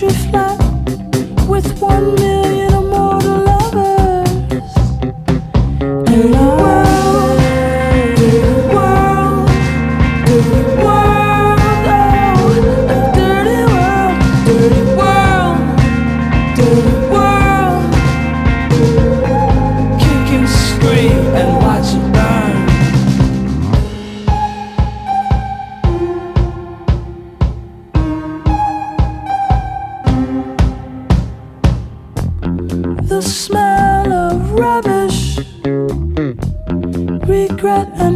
country flat with 1 million or more lovers. Dirty world, dirty world, dirty world, oh, dirty world, dirty world, dirty world. Kick and scream and watch it burn. The smell of rubbish, regret and